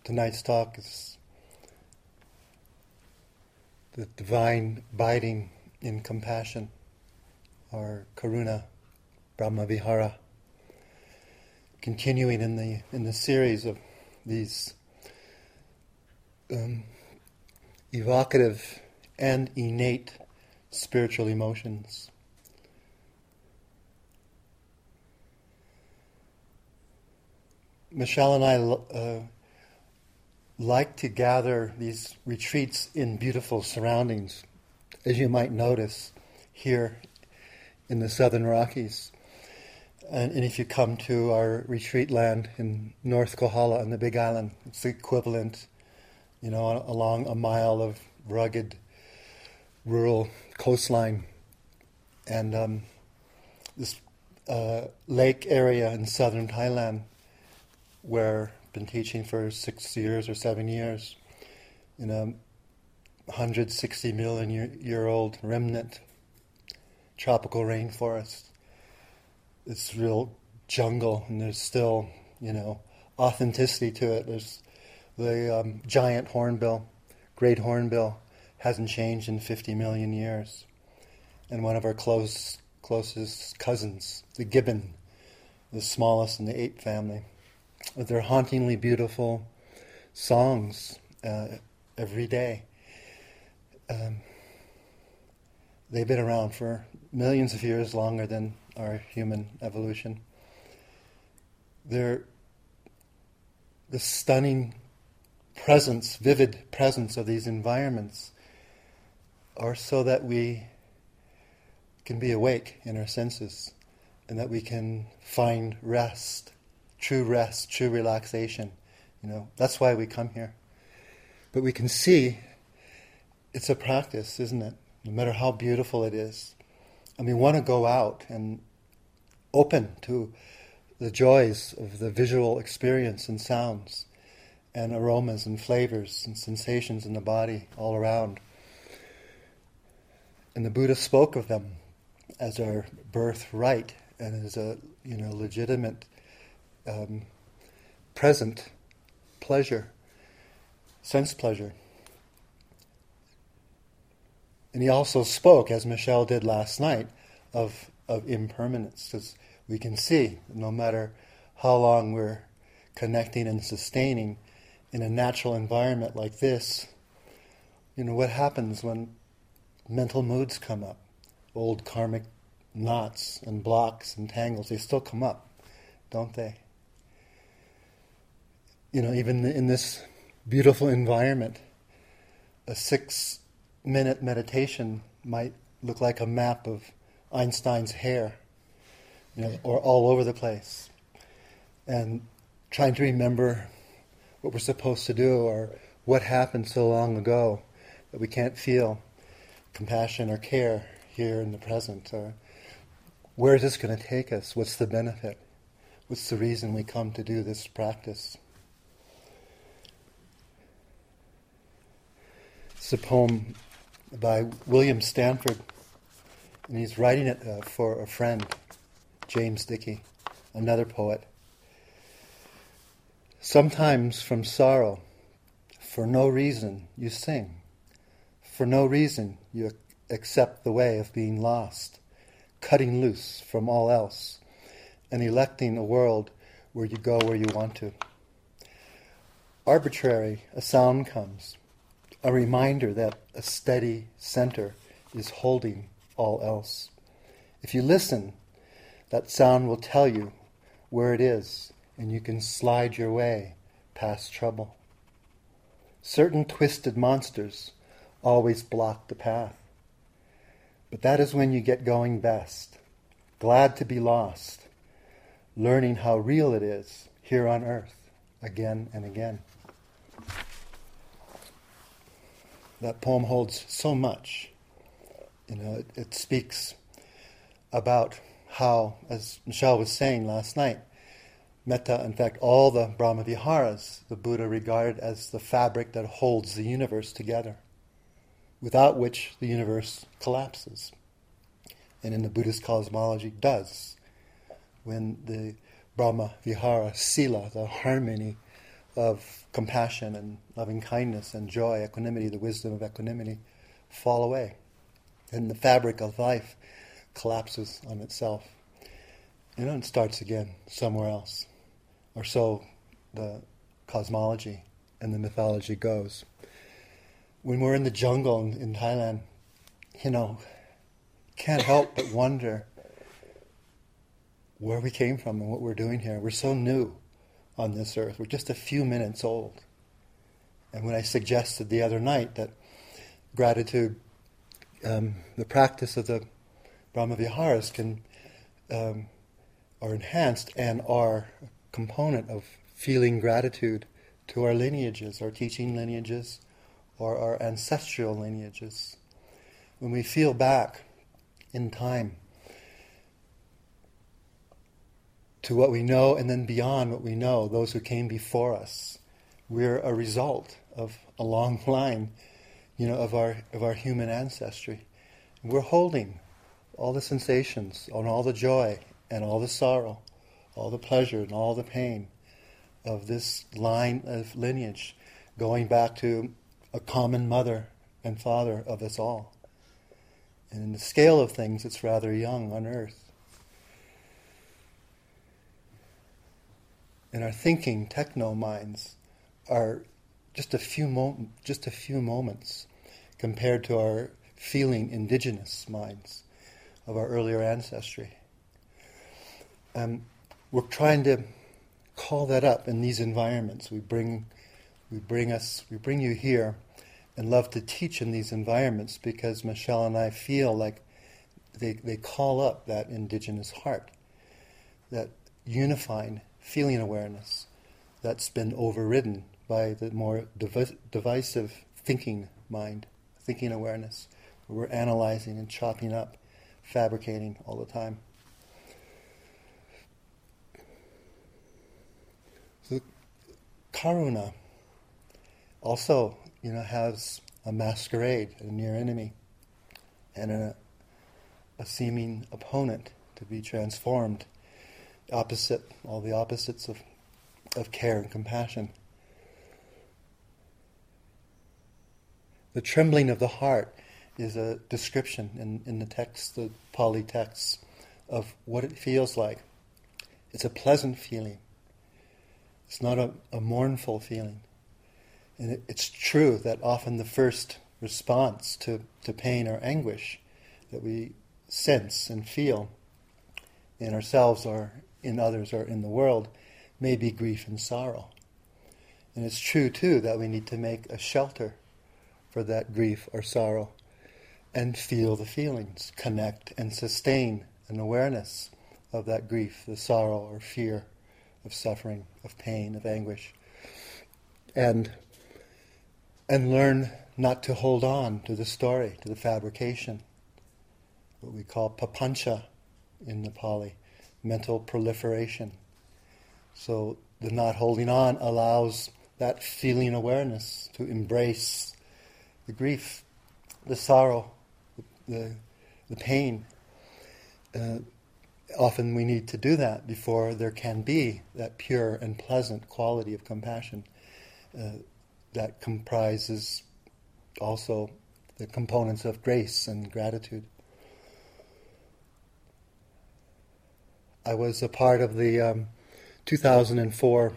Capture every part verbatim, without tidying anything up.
Tonight's talk is the divine abiding in compassion, or Karuna Brahma Vihara, continuing in the in the series of these um, evocative and innate spiritual emotions. Michelle and I uh, like to gather these retreats in beautiful surroundings, as you might notice here in the Southern Rockies. And, and if you come to our retreat land in North Kohala on the Big Island, it's the equivalent, you know, along a mile of rugged rural coastline. And um, this uh, lake area in southern Thailand, where I've been teaching for six years or seven years in a one hundred sixty million year, year old remnant tropical rainforest. It's real jungle, and there's still, you know, authenticity to it. There's the um, giant hornbill, great hornbill, hasn't changed in fifty million years. And one of our close, closest cousins, the gibbon, the smallest in the ape family, with their hauntingly beautiful songs uh, every day. Um, they've been around for millions of years, longer than our human evolution. They're the stunning presence, vivid presence of these environments are so that we can be awake in our senses and that we can find rest. True rest, true relaxation. You know, that's why we come here. But we can see it's a practice, isn't it? No matter how beautiful it is. And we want to go out and open to the joys of the visual experience and sounds and aromas and flavors and sensations in the body all around. And the Buddha spoke of them as our birthright and as a, you know, legitimate Um, present pleasure, sense pleasure. And he also spoke, as Michelle did last night, of, of impermanence, because we can see, no matter how long we're connecting and sustaining in a natural environment like this, you know, what happens when mental moods come up, old karmic knots and blocks and tangles, they still come up, don't they? You know, even in this beautiful environment, a six-minute meditation might look like a map of Einstein's hair, you know, or all over the place. And trying to remember what we're supposed to do or what happened so long ago that we can't feel compassion or care here in the present. Or where is this going to take us? What's the benefit? What's the reason we come to do this practice? It's a poem by William Stanford, and he's writing it uh, for a friend, James Dickey, another poet. Sometimes from sorrow, for no reason, you sing. For no reason, you ac- accept the way of being lost, cutting loose from all else, and electing a world where you go where you want to. Arbitrary, a sound comes, a reminder that a steady center is holding all else. If you listen, that sound will tell you where it is, and you can slide your way past trouble. Certain twisted monsters always block the path. But that is when you get going best, glad to be lost, learning how real it is here on earth again and again. That poem holds so much. You know, it, it speaks about how, as Michelle was saying last night, metta, in fact, all the Brahma Viharas, the Buddha regarded as the fabric that holds the universe together, without which the universe collapses. And in the Buddhist cosmology, does. When the Brahma Vihara, Sila, the harmony of compassion and loving kindness and joy, equanimity, the wisdom of equanimity, fall away. And the fabric of life collapses on itself. You know, and starts again somewhere else. Or so the cosmology and the mythology goes. When we're in the jungle in, in Thailand, you know, can't help but wonder where we came from and what we're doing here. We're so new on this earth. We're just a few minutes old. And when I suggested the other night that gratitude, um, the practice of the Brahma Viharas can um, are enhanced and are a component of feeling gratitude to our lineages, our teaching lineages, or our ancestral lineages. When we feel back in time to what we know and then beyond what we know, those who came before us, we're a result of a long line, you know, of our of our human ancestry. And we're holding all the sensations and all the joy and all the sorrow, all the pleasure and all the pain of this line of lineage going back to a common mother and father of us all. And in the scale of things, it's rather young on earth. And our thinking techno minds are just a few mo- just a few moments compared to our feeling indigenous minds of our earlier ancestry. Um, we're trying to call that up in these environments. We bring, we bring us, we bring you here, and love to teach in these environments because Michelle and I feel like they they call up that indigenous heart, that unifying feeling awareness that's been overridden by the more div- divisive thinking mind, thinking awareness, where we're analyzing and chopping up, fabricating all the time. So Karuna also, you know, has a masquerade, a near enemy, and a, a seeming opponent to be transformed. Opposite, all the opposites of, of care and compassion. The trembling of the heart is a description in, in the text, the Pali texts, of what it feels like. It's a pleasant feeling. It's not a, a mournful feeling. And it, it's true that often the first response to, to pain or anguish that we sense and feel in ourselves or in others or in the world may be grief and sorrow. And it's true too that we need to make a shelter for that grief or sorrow and feel the feelings, connect and sustain an awareness of that grief, the sorrow or fear of suffering, of pain, of anguish. And and learn not to hold on to the story, to the fabrication, what we call papancha in the Pali, mental proliferation. So the not holding on allows that feeling awareness to embrace the grief, the sorrow, the, the pain. Uh, often we need to do that before there can be that pure and pleasant quality of compassion uh, that comprises also the components of grace and gratitude. I was a part of the um, two thousand four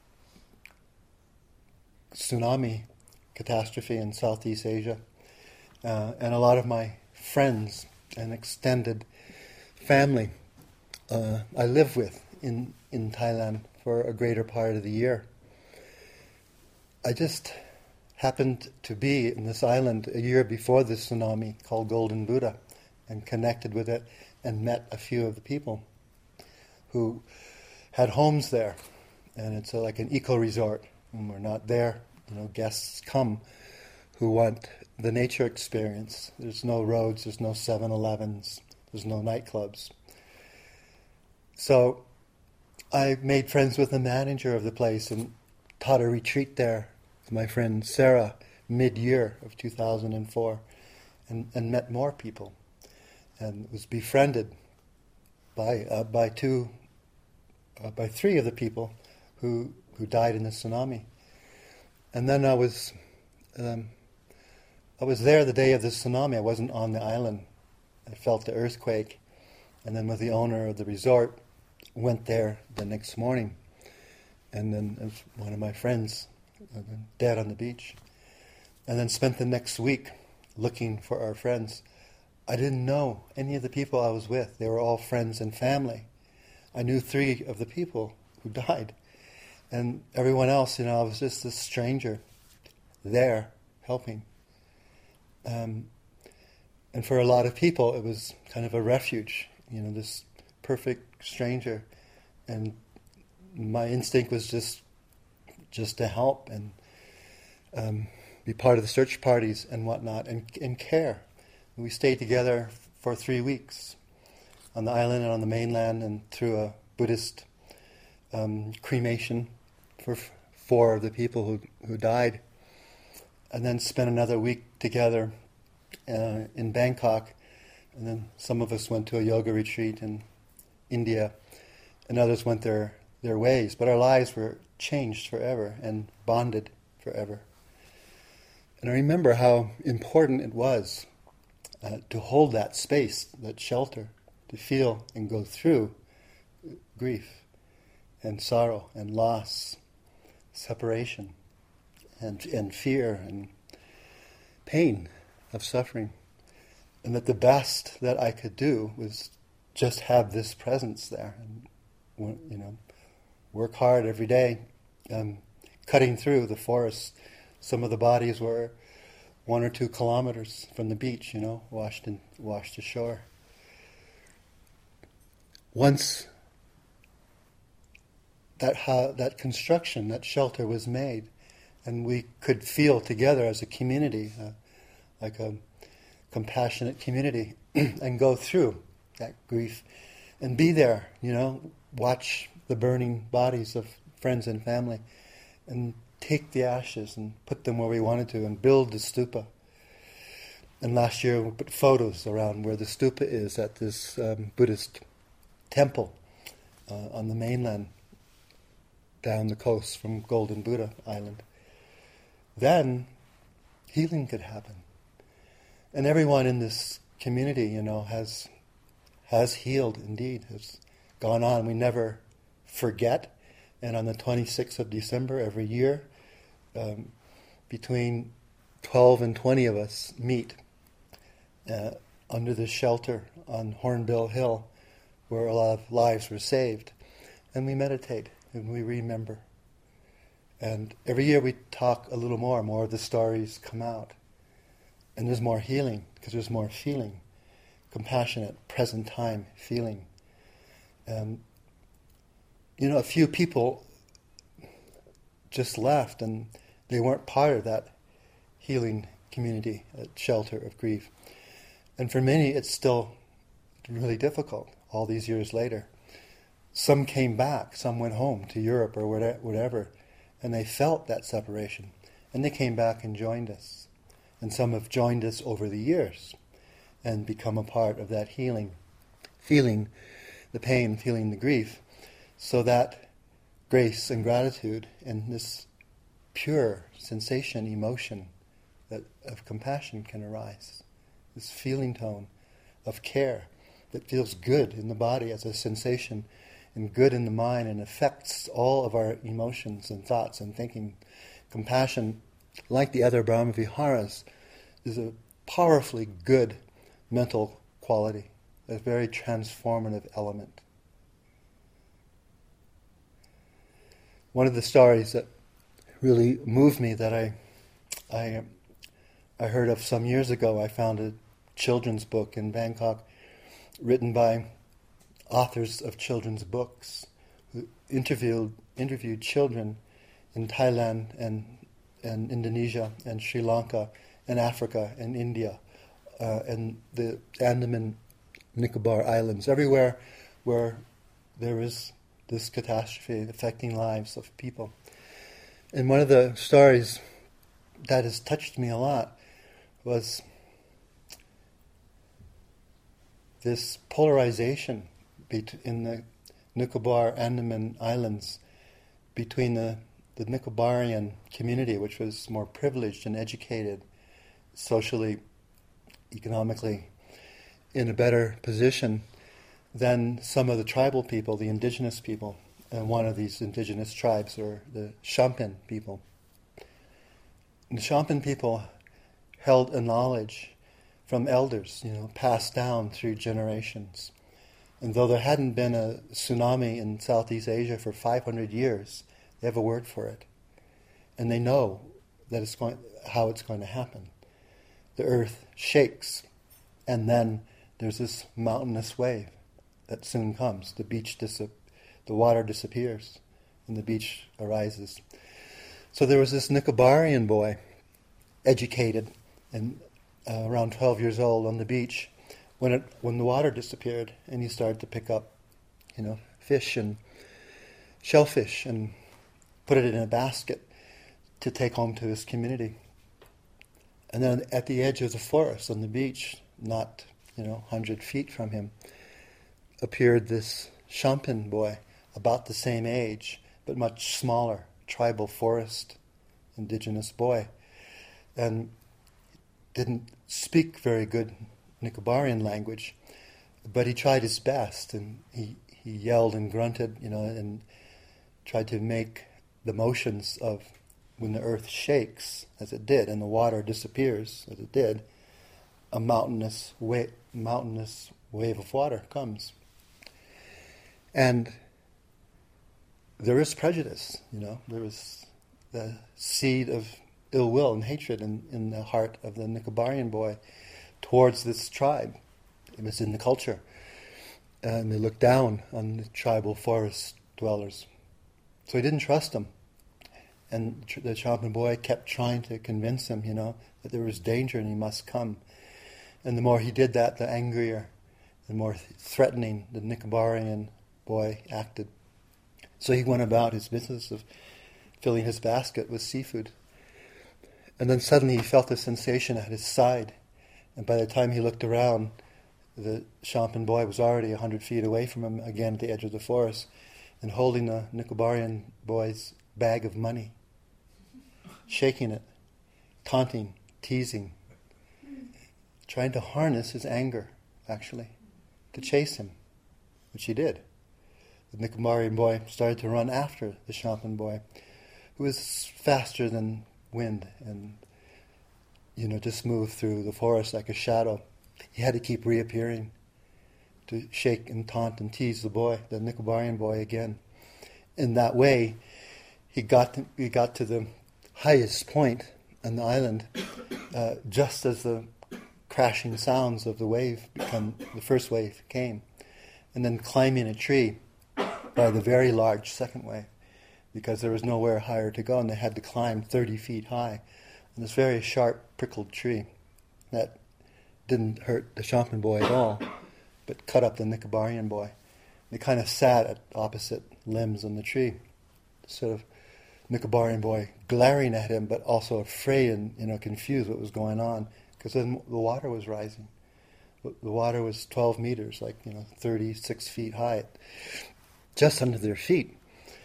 tsunami catastrophe in Southeast Asia, uh, and a lot of my friends and extended family uh, I live with in, in Thailand for a greater part of the year. I just happened to be in this island a year before the tsunami called Golden Buddha and connected with it and met a few of the people who had homes there. And it's a, like an eco-resort. When we're not there, you know, guests come who want the nature experience. There's no roads, there's no seven elevens, there's no nightclubs. So I made friends with the manager of the place and taught a retreat there with my friend Sarah mid-year of two thousand four and, and met more people and was befriended by uh, by two, uh, by three of the people who who died in the tsunami. And then I was um, I was there the day of the tsunami. I wasn't on the island. I felt the earthquake, and then with the owner of the resort, went there the next morning. And then it was one of my friends, uh, dead on the beach. And then spent the next week looking for our friends. I didn't know any of the people I was with. They were all friends and family. I knew three of the people who died. And everyone else, you know, I was just a stranger there helping. Um, and for a lot of people, it was kind of a refuge, you know, this perfect stranger. And my instinct was just just to help and um, be part of the search parties and whatnot, and, and care. We stayed together for three weeks on the island and on the mainland, and through a Buddhist um, cremation for f- four of the people who who died, and then spent another week together uh, in Bangkok, and then some of us went to a yoga retreat in India, and others went their, their ways. But our lives were changed forever and bonded forever. And I remember how important it was uh, to hold that space, that shelter, to feel and go through grief and sorrow and loss, separation and and fear and pain of suffering. And that the best that I could do was just have this presence there and, you know, work hard every day, um, cutting through the forest. Some of the bodies were one or two kilometers from the beach, you know, washed in, washed ashore. Once that ha- that construction, that shelter was made, and we could feel together as a community, uh, like a compassionate community, and go through that grief and be there, you know, watch the burning bodies of friends and family, and take the ashes and put them where we wanted to, and build the stupa. And last year we put photos around where the stupa is at this um, Buddhist temple uh, on the mainland, down the coast from Golden Buddha Island. Then healing could happen. And everyone in this community, you know, has has healed indeed, has gone on. We never forget. And on the twenty-sixth of December every year, um, between twelve and twenty of us meet uh, under the shelter on Hornbill Hill, where a lot of lives were saved. And we meditate and we remember. And every year we talk a little more, more of the stories come out. And there's more healing, because there's more feeling, compassionate, present time feeling. Um, you know, a few people just left, and they weren't part of that healing community, that shelter of grief. And for many, it's still really difficult, all these years later. Some came back, some went home to Europe or whatever, and they felt that separation. And they came back and joined us. And some have joined us over the years and become a part of that healing, feeling the pain, feeling the grief, so that grace and gratitude and this pure sensation, emotion that of compassion can arise. This feeling tone of care that feels good in the body as a sensation and good in the mind and affects all of our emotions and thoughts and thinking. Compassion, like the other Brahmaviharas, is a powerfully good mental quality, a very transformative element. One of the stories that really moved me that I, I, I heard of some years ago, I found a children's book in Bangkok written by authors of children's books who interviewed interviewed children in Thailand and and Indonesia and Sri Lanka and Africa and India uh, and the Andaman Nicobar Islands, everywhere where there is this catastrophe affecting lives of people. And one of the stories that has touched me a lot was this polarization in the Nicobar Andaman Islands between the, the Nicobarrian community, which was more privileged and educated, socially, economically, in a better position than some of the tribal people, the indigenous people. And one of these indigenous tribes are the Shampen people. And the Shampen people held a knowledge from elders, you know, passed down through generations. And though there hadn't been a tsunami in Southeast Asia for five hundred years, they have a word for it. And they know that it's going, how it's going to happen. The earth shakes, and then there's this mountainous wave that soon comes. The beach dis- the water disappears, and the beach arises. So there was this Nicobarrian boy, educated, and uh, around twelve years old on the beach, when it when the water disappeared, and he started to pick up, you know, fish and shellfish and put it in a basket to take home to his community. And then at the edge of the forest on the beach, not, you know, one hundred feet from him, appeared this Shampen boy, about the same age, but much smaller, tribal forest, indigenous boy, and didn't speak very good Nicobarrian language, but he tried his best, and he, he yelled and grunted, you know, and tried to make the motions of when the earth shakes, as it did, and the water disappears, as it did, a mountainous wave, mountainous wave of water comes. And there is prejudice, you know, there is the seed of ill will and hatred in, in the heart of the Nicobarrian boy towards this tribe. It was in the culture. And they looked down on the tribal forest dwellers. So he didn't trust them. And the Shampen boy kept trying to convince him, you know, that there was danger and he must come. And the more he did that, the angrier, the more threatening the Nicobarrian boy acted. So he went about his business of filling his basket with seafood. And then suddenly he felt a sensation at his side. And by the time he looked around, the Shampen boy was already a hundred feet away from him, again at the edge of the forest, and holding the Nicobarrian boy's bag of money, shaking it, taunting, teasing, trying to harness his anger, actually, to chase him, which he did. The Nicobarrian boy started to run after the Shampen boy, who was faster than wind and, you know, just moved through the forest like a shadow. He had to keep reappearing to shake and taunt and tease the boy, the Nicobarrian boy, again. In that way, he got to, he got to the highest point on the island, uh, just as the crashing sounds of the wave become, the first wave came, and then climbing a tree by the very large second wave, because there was nowhere higher to go, and they had to climb thirty feet high on this very sharp, prickled tree that didn't hurt the Shampen boy at all, but cut up the Nicobarrian boy. They kind of sat at opposite limbs on the tree, sort of Nicobarrian boy glaring at him, but also afraid and, you know, confused what was going on, because then the water was rising. The water was twelve meters, like, you know, thirty-six feet high, just under their feet.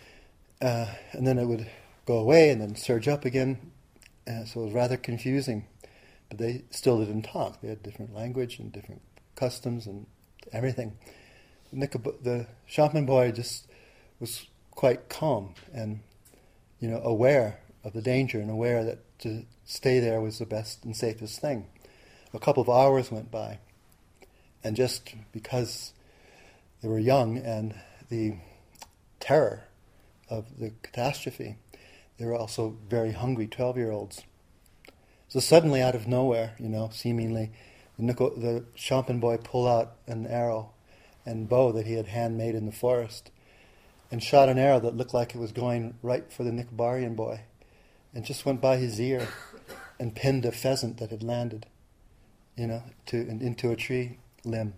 Uh, and then it would go away and then surge up again. Uh, so it was rather confusing. But they still didn't talk. They had different language and different customs and everything. Nicob- the Shampen boy just was quite calm and, you know, aware of the danger and aware that to stay there was the best and safest thing. A couple of hours went by, and just because they were young and the terror of the catastrophe, they were also very hungry twelve-year-olds. So suddenly, out of nowhere, you know, seemingly, the, Nico, the Shampen boy pulled out an arrow and bow that he had handmade in the forest, and shot an arrow that looked like it was going right for the Nicobarrian boy, and just went by his ear and pinned a pheasant that had landed, you know, to into a tree limb.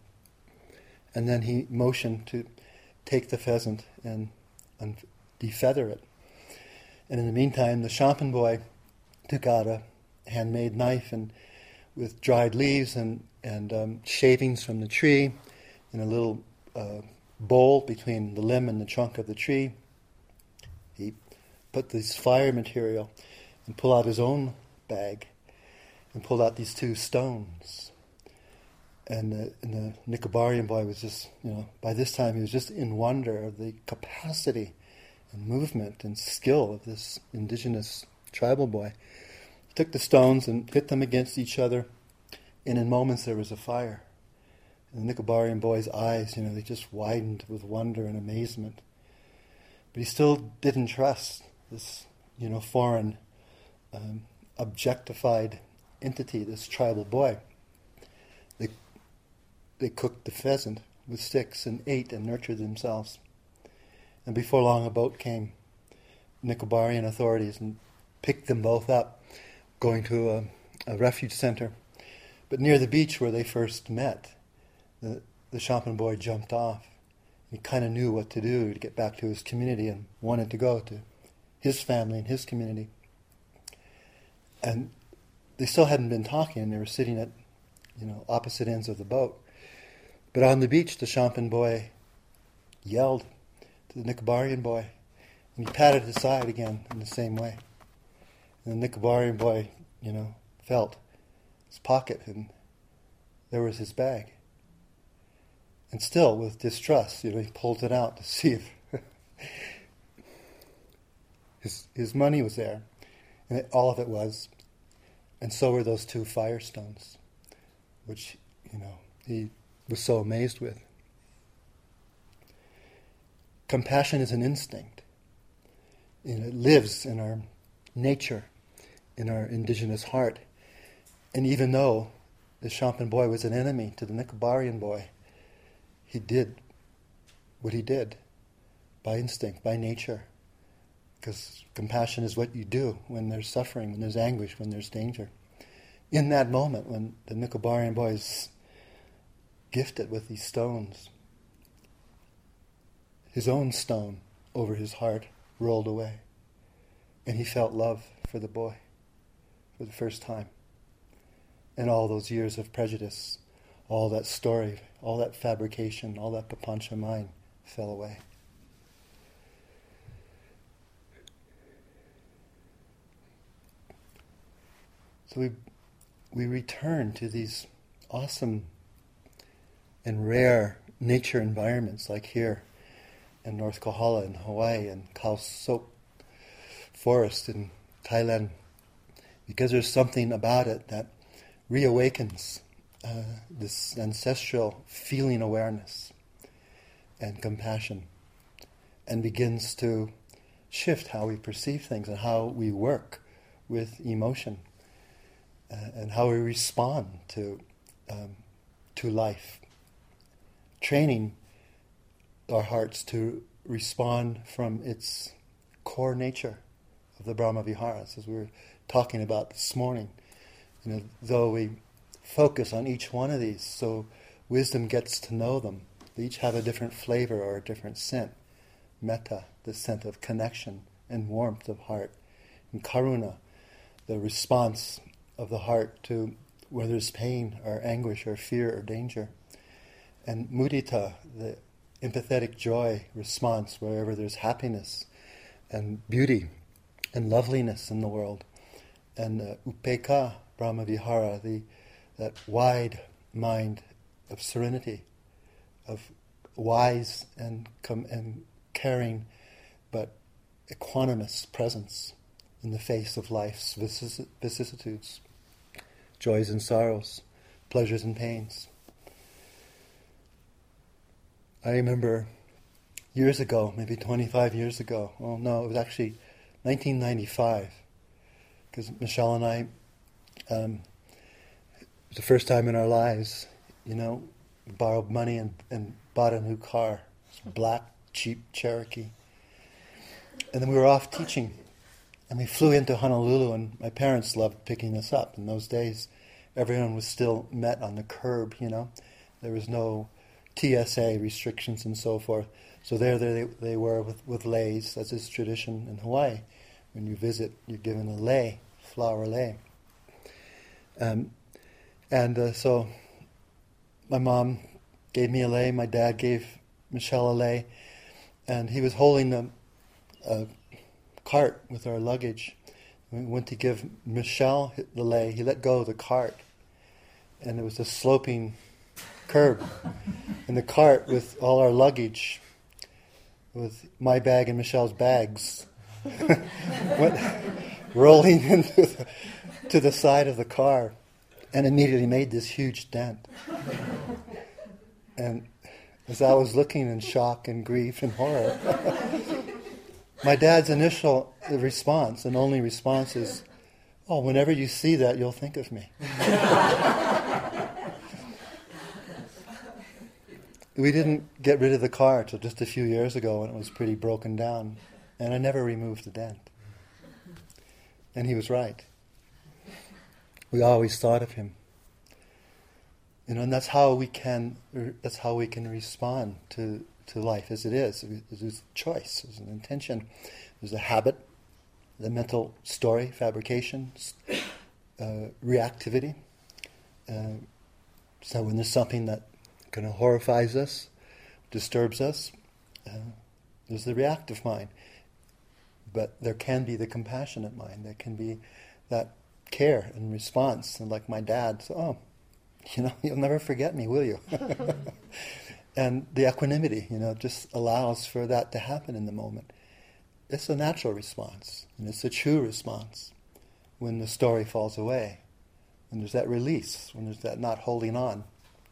And then he motioned to take the pheasant and, and defeather it. And in the meantime, the Shampen boy took out a handmade knife and with dried leaves and, and um, shavings from the tree in a little uh, bowl between the limb and the trunk of the tree. He put this fire material and pull out his own bag and pulled out these two stones. And the, and the Nicobarrian boy was just, you know, by this time he was just in wonder of the capacity and movement and skill of this indigenous tribal boy. He took the stones and hit them against each other, and in moments there was a fire. And the Nicobarrian boy's eyes, you know, they just widened with wonder and amazement. But he still didn't trust this, you know, foreign, um, objectified entity, this tribal boy. They they cooked the pheasant with sticks and ate and nurtured themselves. And before long, a boat came, Nicobarrian authorities, and picked them both up, going to a, a refuge center. But near the beach where they first met, the, the Shonpen boy jumped off. He kind of knew what to do to get back to his community and wanted to go to his family and his community. And they still hadn't been talking, and they were sitting at, you know, opposite ends of the boat. But on the beach, the Shonpen boy yelled to the Nicobarrian boy, and he patted his side again in the same way. And the Nicobarrian boy, you know, felt his pocket, and there was his bag. And still, with distrust, you know, he pulled it out to see if his his money was there, and it, all of it was. And so were those two firestones, which, you know, he was so amazed with. Compassion is an instinct. You know, it lives in our nature, in our indigenous heart. And even though the Shonpen boy was an enemy to the Nicobarrian boy, he did what he did by instinct, by nature. Because compassion is what you do when there's suffering, when there's anguish, when there's danger. In that moment, when the Nicobarrian boy is gifted with these stones, his own stone over his heart rolled away. And he felt love for the boy for the first time. And all those years of prejudice, all that story, all that fabrication, all that papancha mind fell away. So we we return to these awesome and rare nature environments like here in North Kohala in Hawaii and Khao Sok Forest in Thailand, because there's something about it that reawakens uh, this ancestral feeling awareness and compassion, and begins to shift how we perceive things and how we work with emotion, uh, and how we respond to um, to life, training our hearts to respond from its core nature of the Brahma Viharas, as we were talking about this morning. You know, though we focus on each one of these, so wisdom gets to know them. They each have a different flavor or a different scent. Metta, the scent of connection and warmth of heart. And karuna, the response of the heart to whether there's pain or anguish or fear or danger. And mudita, the empathetic joy response wherever there's happiness and beauty and loveliness in the world. And uh, upeka, Brahma Vihara, the that wide mind of serenity, of wise and com- and caring, but equanimous presence in the face of life's vicis- vicissitudes, joys and sorrows, pleasures and pains. I remember years ago, maybe twenty-five years ago, well no, it was actually nineteen ninety-five, because Michelle and I, um, it was the first time in our lives, you know, we borrowed money and, and bought a new car, a black, cheap Cherokee. And then we were off teaching, and we flew into Honolulu, and my parents loved picking us up. In those days, everyone was still met on the curb, you know. There was no T S A restrictions and so forth. So there they, they were with, with leis, as is tradition in Hawaii. When you visit, you're given a lei, flower lei. Um, and uh, so my mom gave me a lei, my dad gave Michelle a lei, and he was holding a, a cart with our luggage. We went to give Michel the lei. He let go of the cart, and it was a sloping curb. And the cart with all our luggage, with my bag and Michelle's bags, went rolling into the, to the side of the car, and immediately made this huge dent. And as I was looking in shock and grief and horror, my dad's initial response, and only response, is, "Oh, whenever you see that, you'll think of me." We didn't get rid of the car until just a few years ago when it was pretty broken down, and I never removed the dent. And he was right. We always thought of him. You know, and that's how we can that's how we can respond to, to life as it is. There's a choice, there's an intention, there's a habit, the mental story, fabrication, uh, reactivity. Uh, so when there's something that kind of horrifies us, disturbs us, uh, there's the reactive mind. But there can be the compassionate mind. There can be that care and response. And like my dad, so, oh, you know, you'll never forget me, will you? And the equanimity, you know, just allows for that to happen in the moment. It's a natural response, and it's a true response when the story falls away, when there's that release, when there's that not holding on.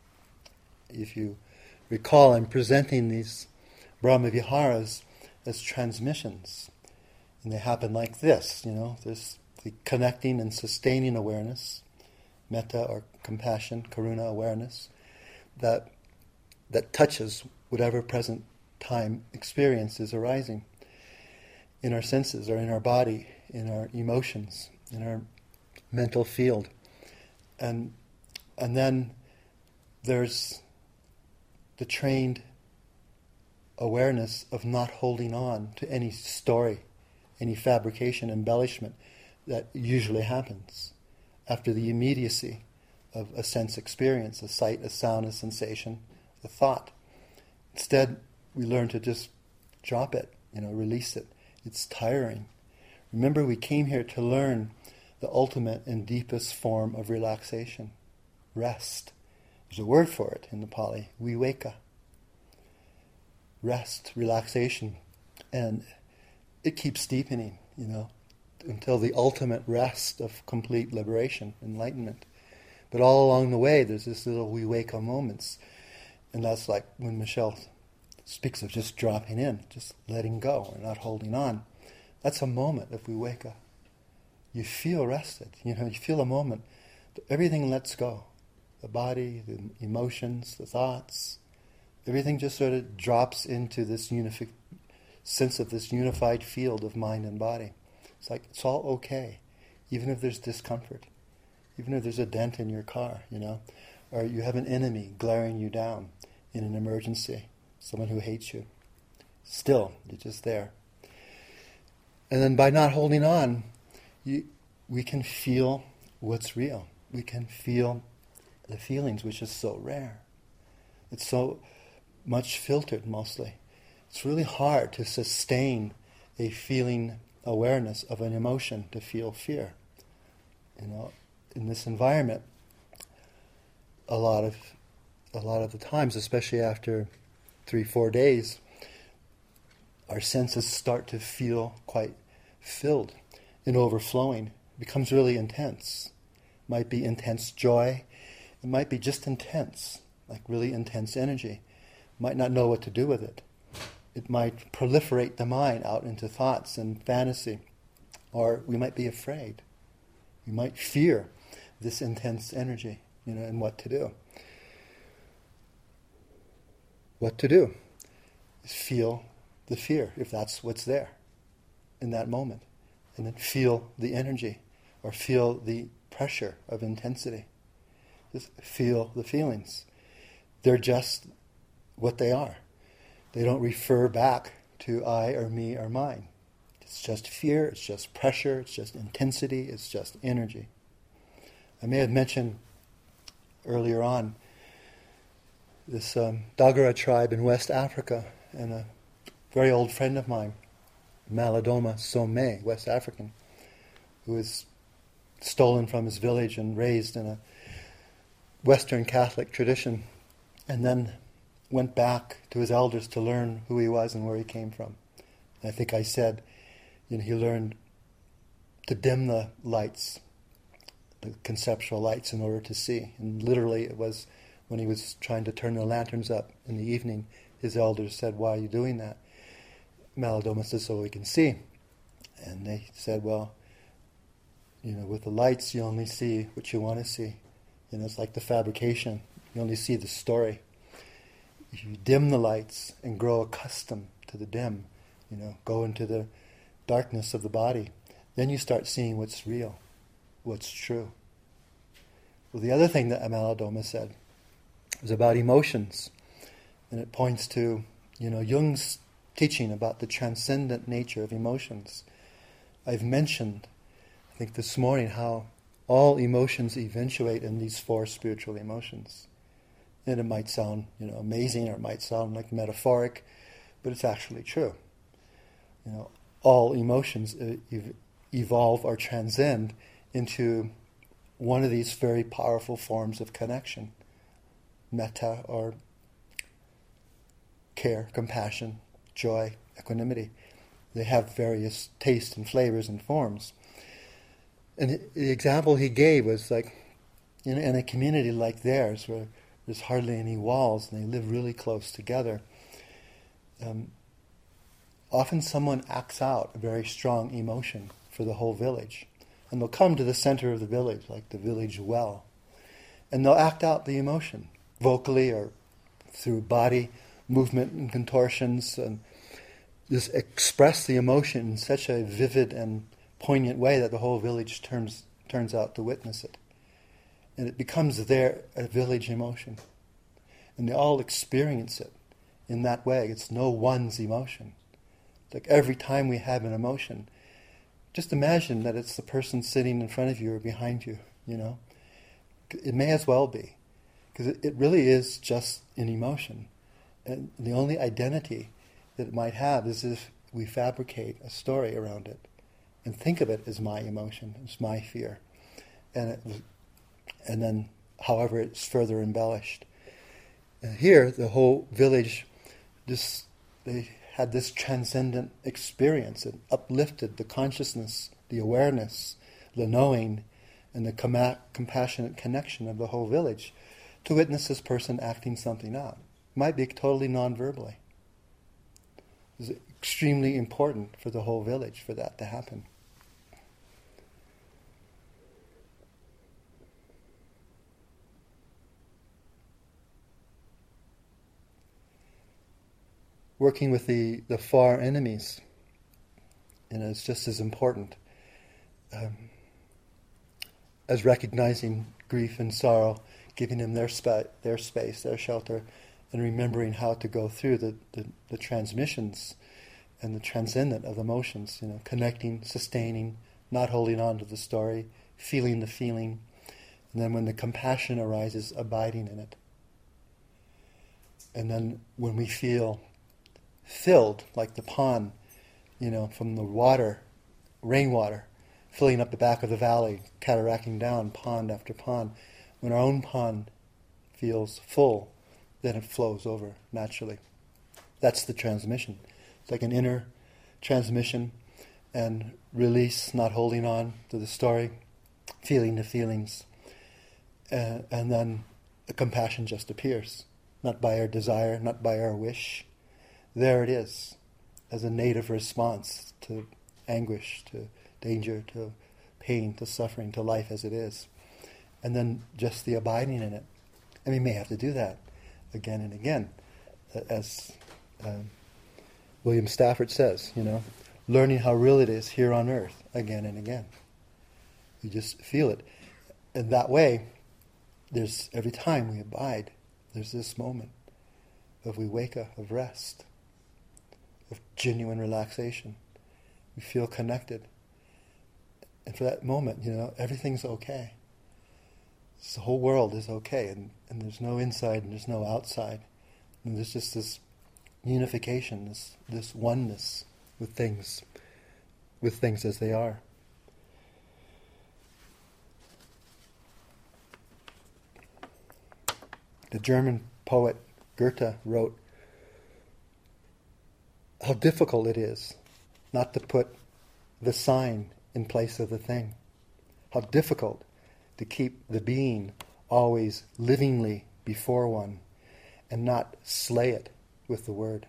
If you recall, I'm presenting these Brahma Viharas as transmissions, and they happen like this, you know, there's the connecting and sustaining awareness, metta or compassion, karuna awareness, that that touches whatever present time experience is arising in our senses or in our body, in our emotions, in our mental field. And and then there's the trained awareness of not holding on to any story, any fabrication, embellishment that usually happens after the immediacy of a sense experience, a sight, a sound, a sensation, a thought. Instead, we learn to just drop it, you know, release it. It's tiring. Remember, we came here to learn the ultimate and deepest form of relaxation, rest. There's a word for it in the Pali, viveka. Rest, relaxation. And it keeps deepening, you know, until the ultimate rest of complete liberation, enlightenment. But all along the way, there's this little viveka moments. And that's like when Michelle speaks of just dropping in, just letting go, or not holding on. That's a moment of viveka. You feel rested, you know, you feel a moment. Everything lets go. The body, the emotions, the thoughts, everything just sort of drops into this unific sense of this unified field of mind and body. It's like, it's all okay, even if there's discomfort, even if there's a dent in your car, you know, or you have an enemy glaring you down in an emergency, someone who hates you. Still, you're just there. And then by not holding on, you, we can feel what's real. We can feel the feelings, which is so rare. It's so much filtered, mostly. It's really hard to sustain a feeling awareness of an emotion, to feel fear. You know, in this environment, a lot of a lot of the times, especially after three, four days, our senses start to feel quite filled and overflowing. It becomes really intense. It might be intense joy. It might be just intense, like really intense energy. Might not know what to do with it. It might proliferate the mind out into thoughts and fantasy. Or we might be afraid. We might fear this intense energy, you know, and what to do. What to do is feel the fear, if that's what's there in that moment. And then feel the energy, or feel the pressure of intensity. Just feel the feelings. They're just what they are. They don't refer back to I or me or mine. It's just fear, it's just pressure, it's just intensity, it's just energy. I may have mentioned earlier on this um, Dagara tribe in West Africa, and a very old friend of mine Malidoma Some, West African, who was stolen from his village and raised in a Western Catholic tradition, and then went back to his elders to learn who he was and where he came from. And I think I said, you know, he learned to dim the lights, the conceptual lights, in order to see. And literally it was when he was trying to turn the lanterns up in the evening, his elders said, "Why are you doing that?" Malidoma said, "So we can see." And they said, "Well, you know, with the lights you only see what you want to see. You know, it's like the fabrication. You only see the story. If you dim the lights and grow accustomed to the dim, you know, go into the darkness of the body, then you start seeing what's real, what's true." Well, the other thing that Malidoma said was about emotions, and it points to, you know, Jung's teaching about the transcendent nature of emotions. I've mentioned, I think this morning, how all emotions eventuate in these four spiritual emotions. And it might sound, you know, amazing, or it might sound like metaphoric, but it's actually true. You know, all emotions ev- evolve or transcend into one of these very powerful forms of connection: metta, or care, compassion, joy, equanimity. They have various tastes and flavors and forms. And the example he gave was like, in, in a community like theirs, where there's hardly any walls and they live really close together, um, often someone acts out a very strong emotion for the whole village. And they'll come to the center of the village, like the village well, and they'll act out the emotion, vocally or through body movement and contortions, and just express the emotion in such a vivid and poignant way that the whole village turns turns out to witness it. And it becomes their a village emotion. And they all experience it in that way. It's no one's emotion. Like every time we have an emotion, just imagine that it's the person sitting in front of you or behind you, you know. It may as well be, because it, it really is just an emotion. And the only identity that it might have is if we fabricate a story around it and think of it as my emotion, as my fear. And it was, and then, however, it's further embellished. And here, the whole village, just they had this transcendent experience. It uplifted the consciousness, the awareness, the knowing, and the com- compassionate connection of the whole village to witness this person acting something out. It might be totally non-verbally. It's extremely important for the whole village for that to happen. Working with the, the far enemies, you know, it's just as important um, as recognizing grief and sorrow, giving them their spa- their space, their shelter, and remembering how to go through the, the, the transmissions and the transcendent of emotions, you know, connecting, sustaining, not holding on to the story, feeling the feeling, and then when the compassion arises, abiding in it. And then when we feel filled, like the pond, you know, from the water, rainwater, filling up the back of the valley, cataracting down pond after pond, when our own pond feels full, then it flows over naturally. That's the transmission. It's like an inner transmission and release, not holding on to the story, feeling the feelings. Uh, and then the compassion just appears, not by our desire, not by our wish. There it is, as a native response to anguish, to danger, to pain, to suffering, to life as it is. And then just the abiding in it. And we may have to do that again and again, as um, William Stafford says, you know, learning how real it is here on earth again and again. You just feel it. And that way, there's every time we abide, there's this moment of viveka, of rest, of genuine relaxation. We feel connected. And for that moment, you know, everything's okay. The whole world is okay, and, and there's no inside and there's no outside. And there's just this unification, this this oneness with things with things as they are. The German poet Goethe wrote, how difficult it is not to put the sign in place of the thing. How difficult to keep the being always livingly before one and not slay it with the word.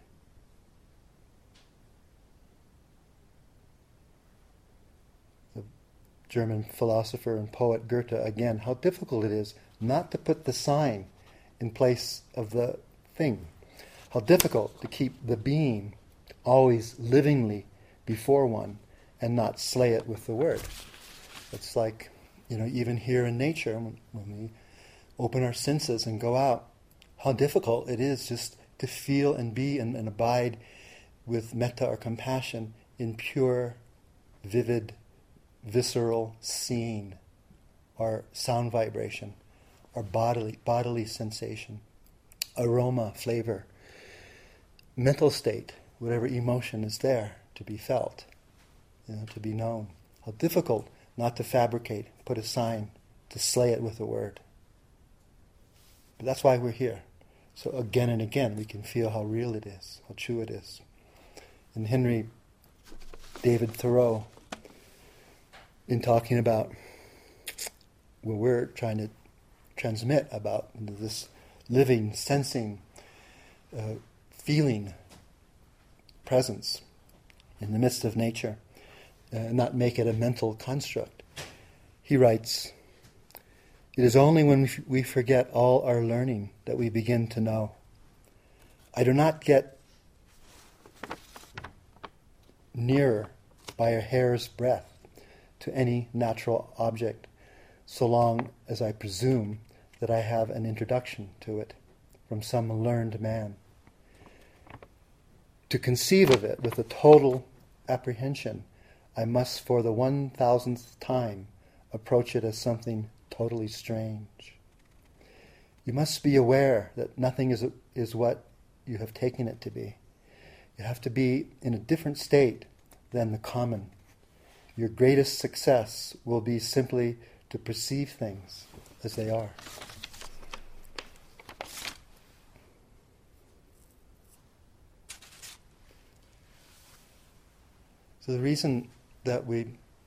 The German philosopher and poet Goethe, again, how difficult it is not to put the sign in place of the thing. How difficult to keep the being always livingly before one and not slay it with the word. It's like, you know, even here in nature, when, when we open our senses and go out, how difficult it is just to feel and be and, and abide with metta or compassion in pure, vivid, visceral seeing, or sound vibration, or bodily bodily sensation, aroma, flavor, mental state, whatever emotion is there to be felt, you know, to be known. How difficult not to fabricate, put a sign, to slay it with a word. But that's why we're here. So again and again we can feel how real it is, how true it is. And Henry David Thoreau, in talking about what we're trying to transmit about this living, sensing, uh, feeling presence in the midst of nature, uh, not make it a mental construct. He writes, it is only when we forget all our learning that we begin to know. I do not get nearer by a hair's breadth to any natural object, so long as I presume that I have an introduction to it from some learned man. To conceive of it with a total apprehension, I must for the one thousandth time approach it as something totally strange. You must be aware that nothing is, is what you have taken it to be. You have to be in a different state than the common. Your greatest success will be simply to perceive things as they are. So the reason that we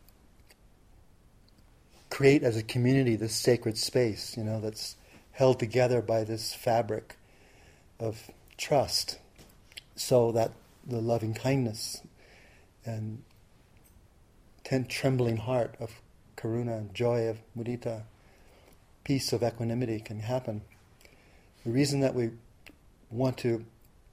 create as a community this sacred space, you know, that's held together by this fabric of trust, so that the loving kindness and ten trembling heart of karuna and joy of mudita, peace of equanimity can happen. The reason that we want to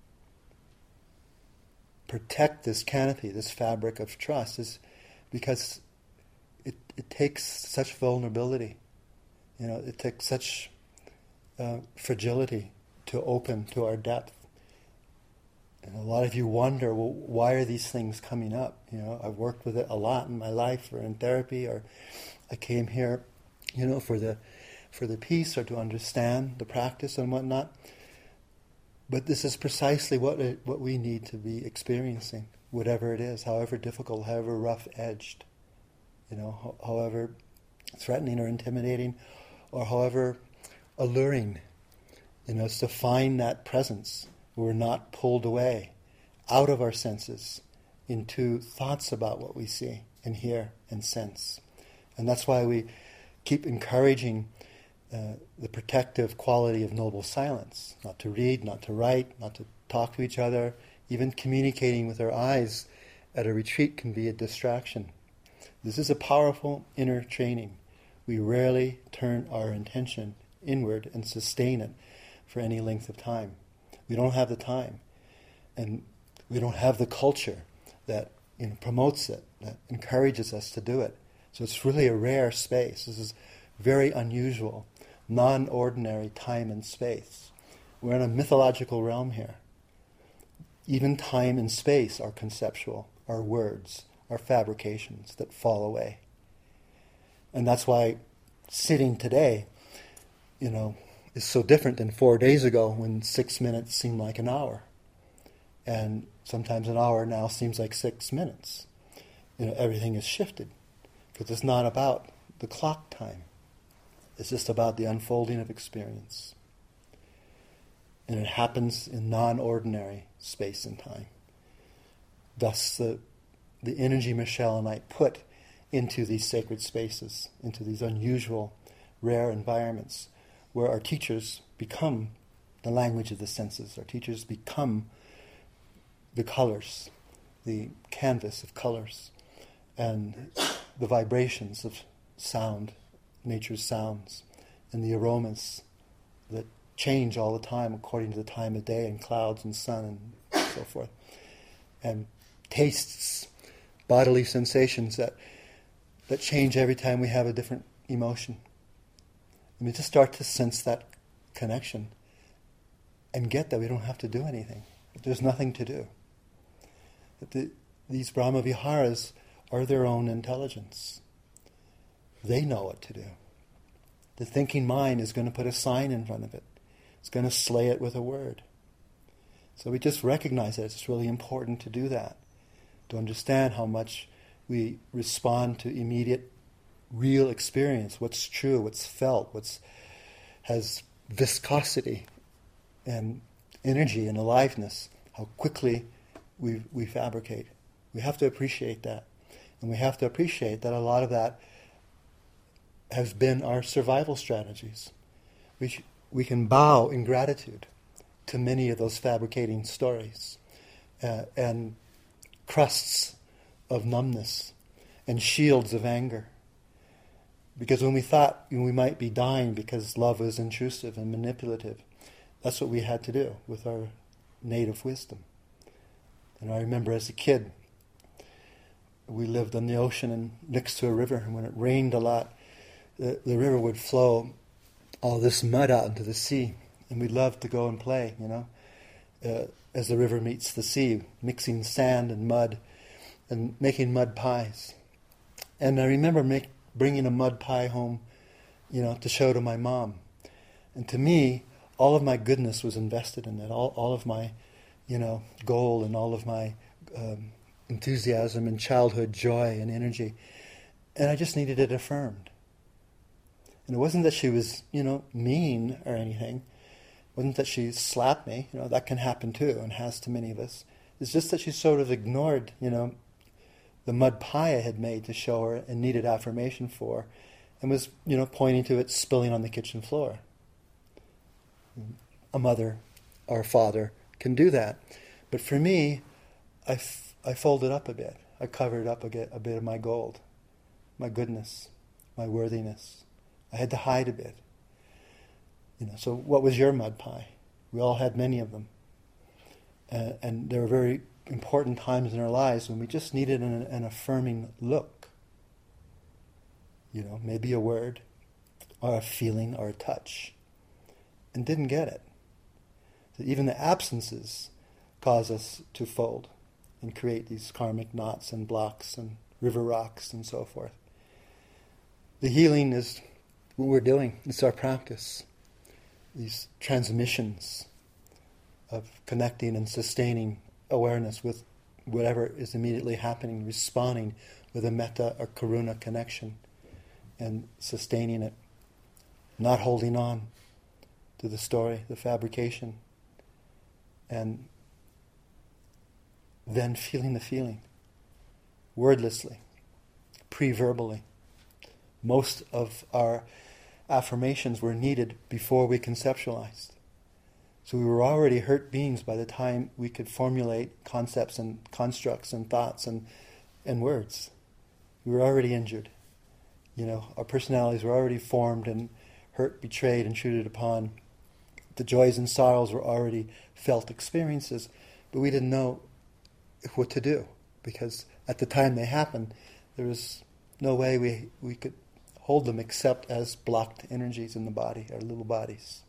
protect this canopy, this fabric of trust, is because it, it takes such vulnerability. You know, it takes such uh, fragility to open to our depth. And a lot of you wonder, well, why are these things coming up? You know, I've worked with it a lot in my life, or in therapy, or I came here, you know, for the for the peace, or to understand the practice and whatnot. But this is precisely what it, what we need to be experiencing, whatever it is, however difficult, however rough-edged, you know, ho- however threatening or intimidating, or however alluring. You know, it's to find that presence where we're not pulled away out of our senses into thoughts about what we see and hear and sense. And that's why we keep encouraging Uh, the protective quality of noble silence, not to read, not to write, not to talk to each other. Even communicating with our eyes at a retreat can be a distraction. This is a powerful inner training. We rarely turn our intention inward and sustain it for any length of time. We don't have the time, and we don't have the culture that, you know, promotes it, that encourages us to do it. So it's really a rare space. This is very unusual, non-ordinary time and space. We're in a mythological realm here. Even time and space are conceptual, are words, are fabrications that fall away. And that's why sitting today, you know, is so different than four days ago when six minutes seemed like an hour. And sometimes an hour now seems like six minutes. you know, everything is shifted. Because it's not about the clock time. It's just about the unfolding of experience. And it happens in non-ordinary space and time. Thus, the, the energy Michelle and I put into these sacred spaces, into these unusual, rare environments, where our teachers become the language of the senses. Our teachers become the colors, the canvas of colors, and the vibrations of sound, nature's sounds, and the aromas that change all the time according to the time of day and clouds and sun and so forth. And tastes, bodily sensations that that change every time we have a different emotion. And we just start to sense that connection and get that we don't have to do anything. There's nothing to do. That the, these Brahma Viharas are their own intelligence. They know what to do. The thinking mind is going to put a sign in front of it. It's going to slay it with a word. So we just recognize that it's really important to do that, to understand how much we respond to immediate, real experience, what's true, what's felt, what's has viscosity and energy and aliveness, how quickly we we fabricate. We have to appreciate that. And we have to appreciate that a lot of that has been our survival strategies. We, sh- we can bow in gratitude to many of those fabricating stories uh, and crusts of numbness and shields of anger. Because when we thought we might be dying because love was intrusive and manipulative, that's what we had to do with our native wisdom. And I remember as a kid, we lived on the ocean and next to a river, and when it rained a lot, the, the river would flow all this mud out into the sea, and we loved to go and play, you know, uh, as the river meets the sea, mixing sand and mud and making mud pies. And I remember make, bringing a mud pie home, you know, to show to my mom. And to me, all of my goodness was invested in it, all, all of my, you know, gold and all of my um, enthusiasm and childhood joy and energy. And I just needed it affirmed. And it wasn't that she was, you know, mean or anything. It wasn't that she slapped me. You know, that can happen too and has to many of us. It's just that she sort of ignored, you know, the mud pie I had made to show her and needed affirmation for, and was, you know, pointing to it spilling on the kitchen floor. A mother or a father can do that. But for me, I, f- I folded up a bit. I covered up a bit, a bit of my gold, my goodness, my worthiness. I had to hide a bit. You know, so what was your mud pie? We all had many of them. Uh, and there were very important times in our lives when we just needed an, an affirming look. You know, maybe a word, or a feeling, or a touch. And didn't get it. So even the absences cause us to fold and create these karmic knots and blocks and river rocks and so forth. The healing is what we're doing. It's our practice. These transmissions of connecting and sustaining awareness with whatever is immediately happening, responding with a metta or karuna connection and sustaining it, not holding on to the story, the fabrication, and then feeling the feeling, wordlessly, pre-verbally. Most of our affirmations were needed before we conceptualized. So we were already hurt beings by the time we could formulate concepts and constructs and thoughts and, and words. We were already injured. You know, our personalities were already formed and hurt, betrayed, intruded upon. The joys and sorrows were already felt experiences, but we didn't know what to do, because at the time they happened, there was no way we, we could hold them except as blocked energies in the body, our little bodies.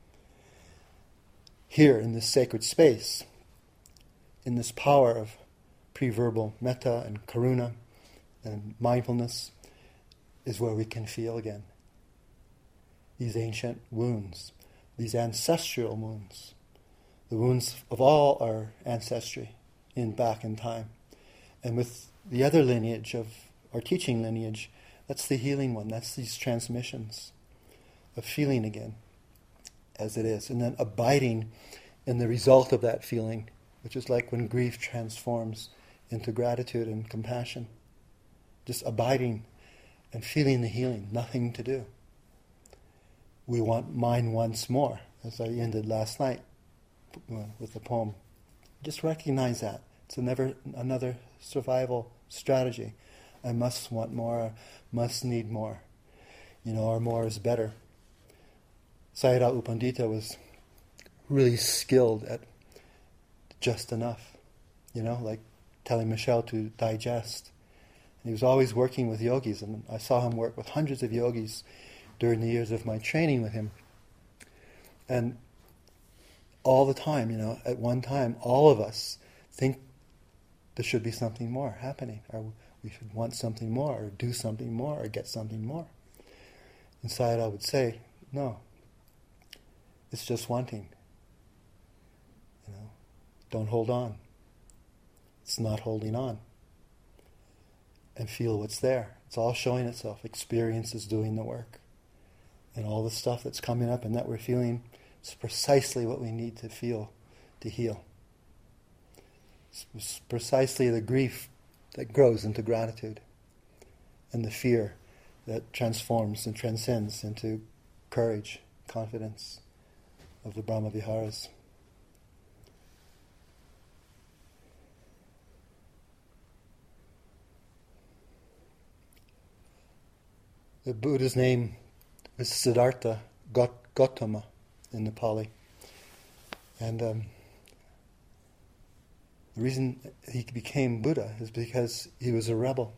Here in this sacred space, in this power of pre-verbal metta and karuna and mindfulness, is where we can feel again. These ancient wounds, these ancestral wounds, the wounds of all our ancestry in back in time. And with the other lineage of our teaching lineage, that's the healing one. That's these transmissions of feeling again as it is, and then abiding in the result of that feeling, which is like when grief transforms into gratitude and compassion. Just abiding and feeling the healing, nothing to do. We want mine once more, as I ended last night with the poem. Just recognize that. It's never another survival strategy. I must want more, I must need more. You know, or more is better. Sayadaw U Pandita was really skilled at just enough. You know, like telling Michelle to digest. And he was always working with yogis, and I saw him work with hundreds of yogis during the years of my training with him. And all the time, you know, at one time, all of us think there should be something more happening, or we should want something more, or do something more, or get something more. Inside I would say, no, it's just wanting. You know, don't hold on. It's not holding on. And feel what's there. It's all showing itself. Experience is doing the work. And all the stuff that's coming up and that we're feeling, it's precisely what we need to feel to heal. It's precisely the grief that grows into gratitude, and the fear that transforms and transcends into courage, confidence of the Brahma Viharas. The Buddha's name is Siddhartha Gautama in the Pali. And um, the reason he became Buddha is because he was a rebel.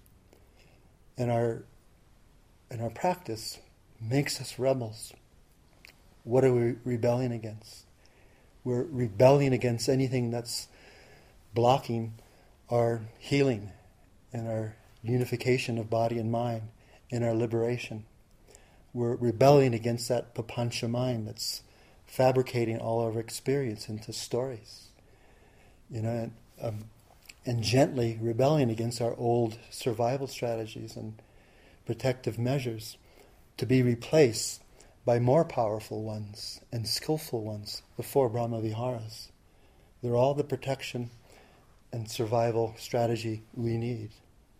And our, and our practice makes us rebels. What are we rebelling against? We're rebelling against anything that's blocking our healing and our unification of body and mind, in our liberation. We're rebelling against that papancha mind that's fabricating all our experience into stories. You know, and, um, and gently rebelling against our old survival strategies and protective measures to be replaced by more powerful ones and skillful ones, the four Brahma Viharas. They're all the protection and survival strategy we need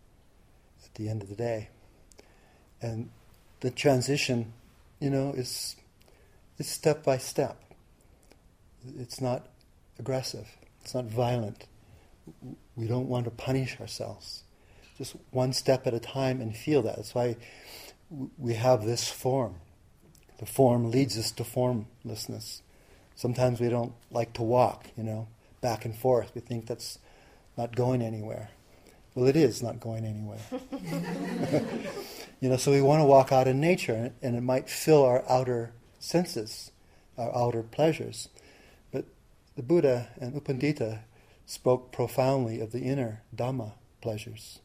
at the end of the day. And the transition, you know, is is step by step. It's not aggressive. It's not violent. We don't want to punish ourselves. Just one step at a time and feel that. That's why we have this form. The form leads us to formlessness. Sometimes we don't like to walk, you know, back and forth. We think that's not going anywhere. Well, it is not going anywhere. You know, so we want to walk out in nature, and it might fill our outer senses, our outer pleasures. But the Buddha and U Pandita spoke profoundly of the inner Dhamma pleasures.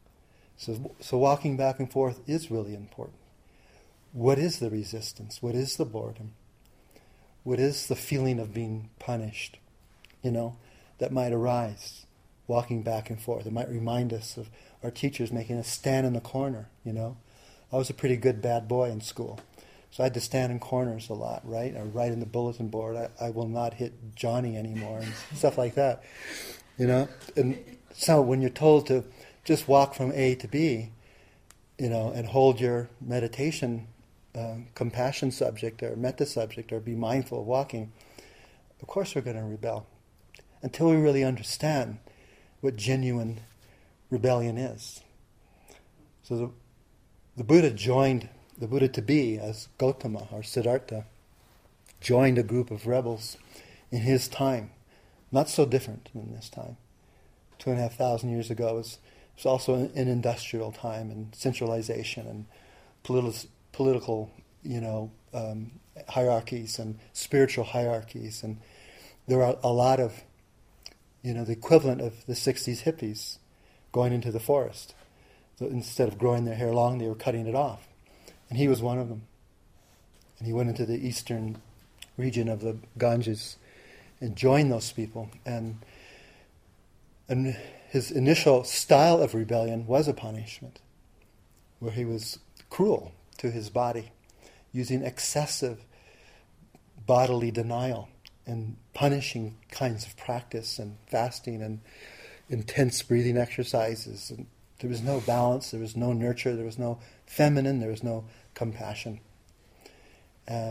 So, so walking back and forth is really important. What is the resistance? What is the boredom? What is the feeling of being punished, you know, that might arise walking back and forth? It might remind us of our teachers making us stand in the corner, you know. I was a pretty good bad boy in school, so I had to stand in corners a lot, right? Or write in the bulletin board, I, I will not hit Johnny anymore, and stuff like that, you know. And so when you're told to just walk from A to B, you know, and hold your meditation um, compassion subject or metta subject or be mindful of walking, of course we're going to rebel until we really understand what genuine rebellion is. So the, the Buddha joined, the Buddha to be, as Gautama or Siddhartha, joined a group of rebels in his time. Not so different in this time. Two and a half thousand years ago, it was, it was also an, an industrial time and centralization and politi- political, you know, um, hierarchies and spiritual hierarchies. And there are a lot of, you know, the equivalent of the sixties hippies going into the forest. So instead of growing their hair long, they were cutting it off. And he was one of them. And he went into the eastern region of the Ganges and joined those people. And and his initial style of rebellion was a punishment, where he was cruel to his body, using excessive bodily denial and punishing kinds of practice and fasting and intense breathing exercises. And there was no balance, there was no nurture, there was no feminine, there was no compassion. Uh,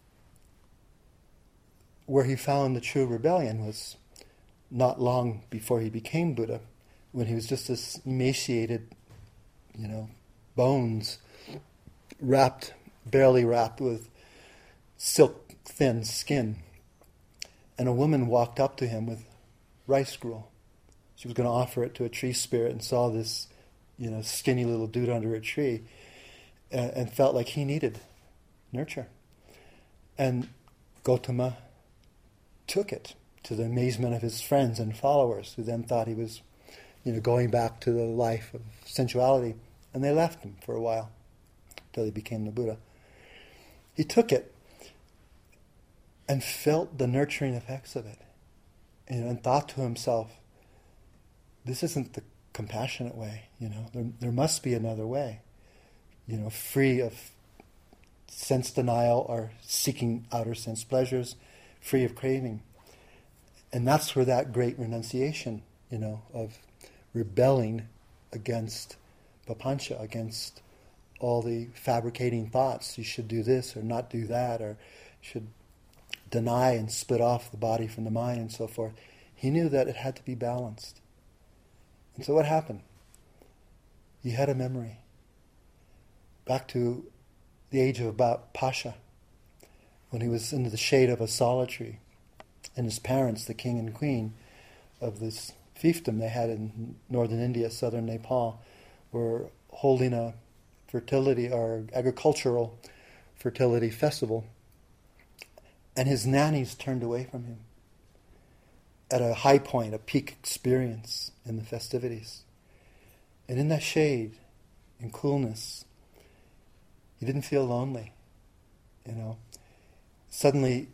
where he found the true rebellion was not long before he became Buddha, when he was just this emaciated, you know, bones wrapped, barely wrapped with silk thin skin. And a woman walked up to him with rice gruel. She was going to offer it to a tree spirit and saw this, you know, skinny little dude under a tree and, and felt like he needed nurture. And Gautama took it, to the amazement of his friends and followers, who then thought he was, you know, going back to the life of sensuality. And they left him for a while, until he became the Buddha. He took it and felt the nurturing effects of it, you know, and thought to himself, this isn't the compassionate way, you know, there, there must be another way, you know, free of sense denial or seeking outer sense pleasures, free of craving. And that's where that great renunciation, you know, of rebelling against papancha, against all the fabricating thoughts, you should do this or not do that, or should deny and split off the body from the mind and so forth. He knew that it had to be balanced. And so what happened? He had a memory. Back to the age of about Pasha, when he was under the shade of a sala tree, and his parents, the king and queen of this fiefdom they had in northern India, southern Nepal, were holding a fertility or agricultural fertility festival. And his nannies turned away from him at a high point, a peak experience in the festivities. And in that shade and coolness, he didn't feel lonely, you know. Suddenly,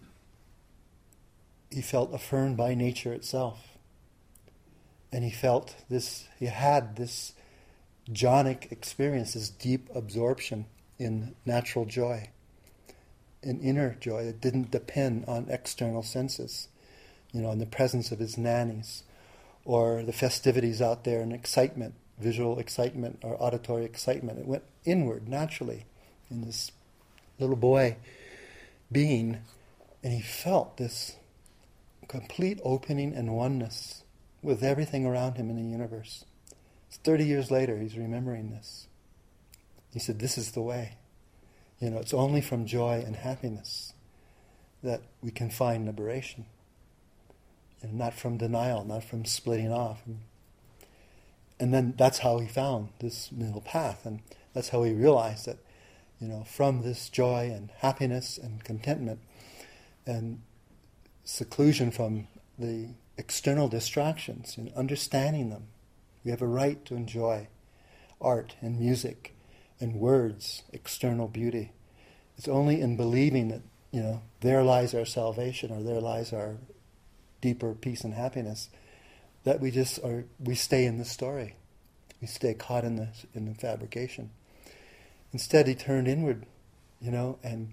he felt affirmed by nature itself. And he felt this, he had this jhanic experience, this deep absorption in natural joy, an inner joy that didn't depend on external senses, you know, in the presence of his nannies, or the festivities out there, and excitement, visual excitement or auditory excitement. It went inward naturally in this little boy being, and he felt this complete opening and oneness with everything around him in the universe. Thirty years later, he's remembering this. He said, this is the way. You know, it's only from joy and happiness that we can find liberation. And not from denial, not from splitting off. And, and then that's how he found this middle path. And that's how he realized that, you know, from this joy and happiness and contentment and seclusion from the external distractions and understanding them, we have a right to enjoy art and music and words, external beauty. It's only in believing that, you know, there lies our salvation, or there lies our deeper peace and happiness, that we just are, we stay in the story. We stay caught in the in the fabrication. Instead, he turned inward, you know, and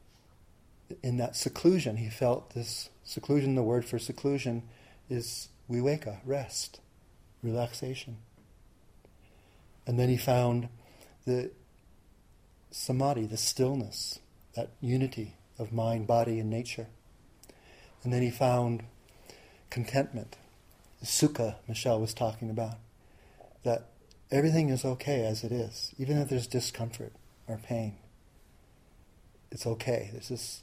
in that seclusion, he felt this seclusion. The word for seclusion is viveka, rest, relaxation. And then he found the samadhi, the stillness, that unity of mind, body, and nature. And then he found contentment, sukha Michelle was talking about, that everything is okay as it is, even if there's discomfort or pain. It's okay. There's this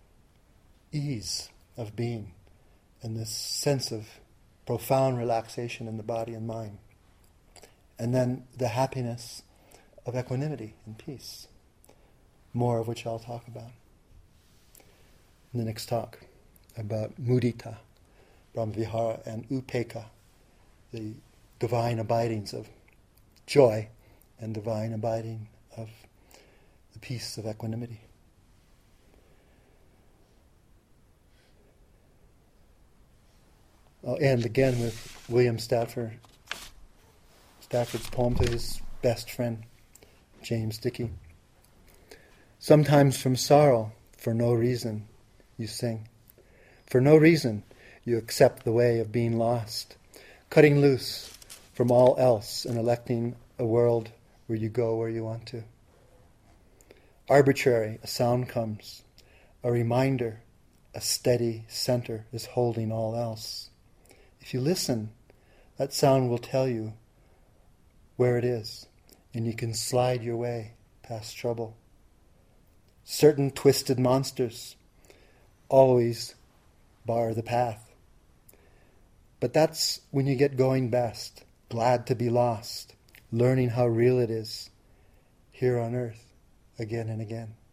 ease of being and this sense of profound relaxation in the body and mind. And then the happiness of equanimity and peace, more of which I'll talk about in the next talk, about mudita, brahmavihara, and upekkha, the divine abidings of joy and divine abiding of the peace of equanimity. I'll end again with William Stafford Stafford's poem to his best friend, James Dickey. Sometimes from sorrow, for no reason, you sing. For no reason, you accept the way of being lost, cutting loose from all else and electing a world where you go where you want to. Arbitrary, a sound comes, a reminder, a steady center is holding all else. If you listen, that sound will tell you where it is, and you can slide your way past trouble. Certain twisted monsters always bar the path. But that's when you get going best, glad to be lost, learning how real it is here on earth again and again.